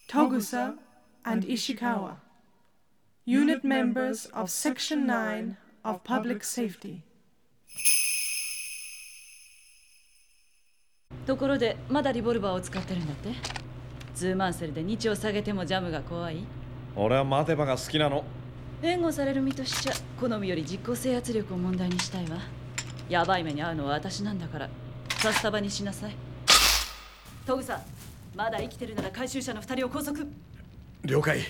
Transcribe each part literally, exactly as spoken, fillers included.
Togusa, and Ishikawa, unit members of Section nine of Public Safety. ところでまだリボルバーを使ってるんだって。ツーマンセルで日を下げてもジャムが怖い。 俺は待てばが好きなの。 援護される身としちゃ好みより実効制圧力を問題にしたいわ。ヤバい目に遭うのは私なんだからさっさばにしなさい。トグサ、まだ生きてるなら回収者のふたりを拘束。 了解。優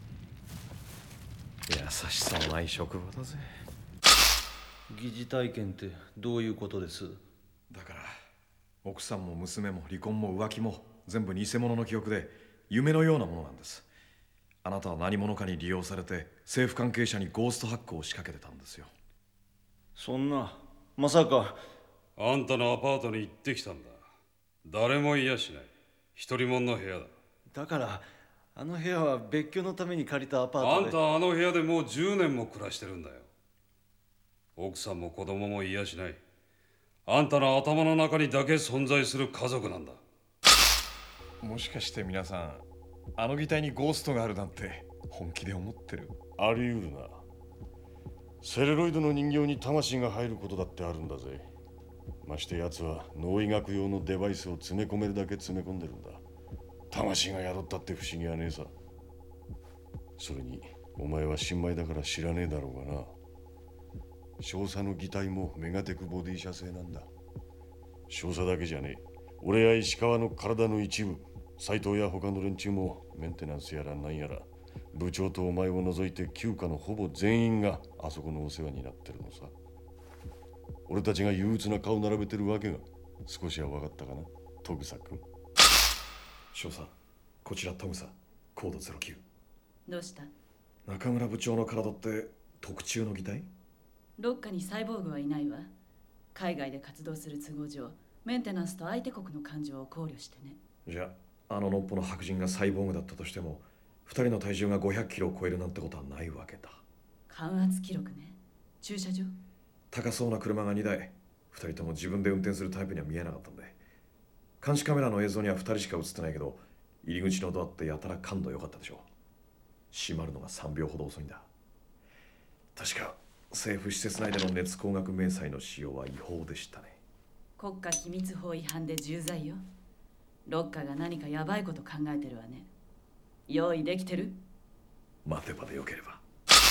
しさのない職場だぜ。 疑似体験ってどういうことです？ だから奥さんも娘も離婚も浮気も全部偽物の記憶で夢のようなものなんです。あなたは何者かに利用されて政府関係者にゴーストハックを仕掛けてたんですよ。 そんな、まさか。 あんたのアパートに行ってきたんだ。誰もいやしない。一人もんの部屋だ。 だからあの部屋は別居のために借りたアパートで。 あんたはあの部屋でもうじゅうねんも暮らしてるんだよ。奥さんも子供もいやしない。あんたの頭の中にだけ存在する家族なんだ。 もしかして皆さん、あの擬態にゴーストがあるなんて本気で思ってる？ あり得るな。セレロイドの人形に魂が入ることだってあるんだぜ。まして奴は脳医学用のデバイスを詰め込めるだけ詰め込んでるんだ。魂が宿ったって不思議はねえさ。それにお前は新米だから知らねえだろうがな。少佐の擬態もメガテクボディ社製なんだ。少佐だけじゃねえ。俺や石川の体の一部、斎藤や他の連中もメンテナンスやらなんやら、部長とお前を除いて旧家のほぼ全員があそこのお世話になってるのさ。俺たちが憂鬱な顔並べてるわけが少しは分かったかな、トグサ君。 少佐、こちらトグサ、コードゼロきゅう。 どうした？ 中村部長の体って特注の擬態？ どっかにサイボーグはいないわ。海外で活動する都合上、メンテナンスと相手国の感情を考慮してね。 じゃあ、あののっぽの白人がサイボーグだったとしても、ふたりの体重がごひゃくキロを超えるなんてことはないわけだ。 感圧記録ね。駐車場？ 高そうな車がにだい、ふたりとも自分で運転するタイプには見えなかったんで。監視カメラの映像にはふたりしか映ってないけど、入り口のドアってやたら感度良かったでしょ。閉まるのがさんびょうほど遅いんだ。確か政府施設内での熱光学迷彩の使用は違法でしたね。 国家機密法違反で重罪よ。ロッカーが何かヤバいこと考えてるわね。用意できてる？ 待てばでよければ。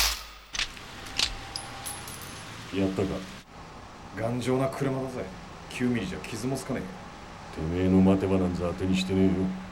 やったか？ 頑丈な車だぜ。きゅうミリじゃ傷もつかねえ。てめえの待てばなんざ当てにしてね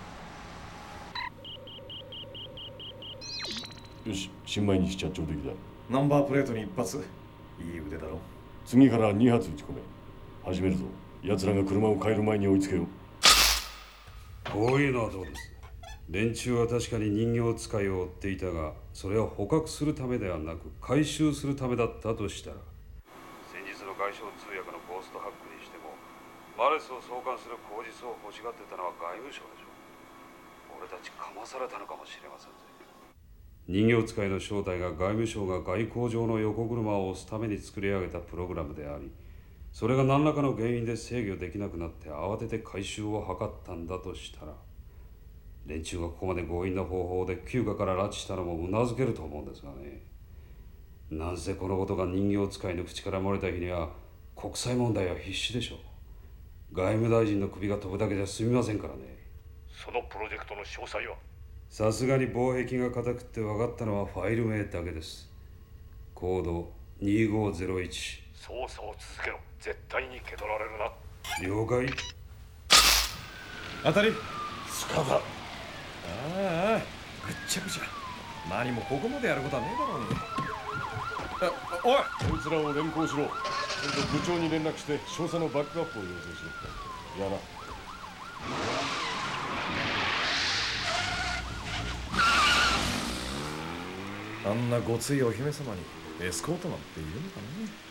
えよ。よし、新米にし着長的だ。 ナンバープレートに一発。いい腕だろ。 次からに発撃ち込め。始めるぞ。奴らが車を変える前に追いつけよう。 こういうのはどうです？連中は確かに人形使いを追っていたが、それは捕獲するためではなく回収するためだったとしたら、先日の外相通訳のゴーストハックにしても、マレスを送還する口実を欲しがってたのは外務省でしょう。俺たちかまされたのかもしれませんぜ。人形使いの正体が外務省が外交上の横車を押すために作り上げたプログラムであり、それが何らかの原因で制御できなくなって慌てて回収を図ったんだとしたら、連中がここまで強引な方法で旧家から拉致したのもうなずけると思うんですがね。なんせこのことが人形使いの口から漏れた日には国際問題は必至でしょう。外務大臣の首が飛ぶだけじゃ済みませんからね。 そのプロジェクトの詳細は？ さすがに防壁が硬くって分かったのはファイル名だけです。コードにごゼロいち。 操作を続けろ。絶対に蹴取られるな。 了解。 当たり。 スカだ。 ああ、ぐっちゃぐちゃ。何もここまでやることはねえだろうに。あ、おい、 こいつらを連行しろ。今度部長に連絡して少佐のバックアップを要請しろ。やな。 あんなごついお姫様にエスコートなんているのかね。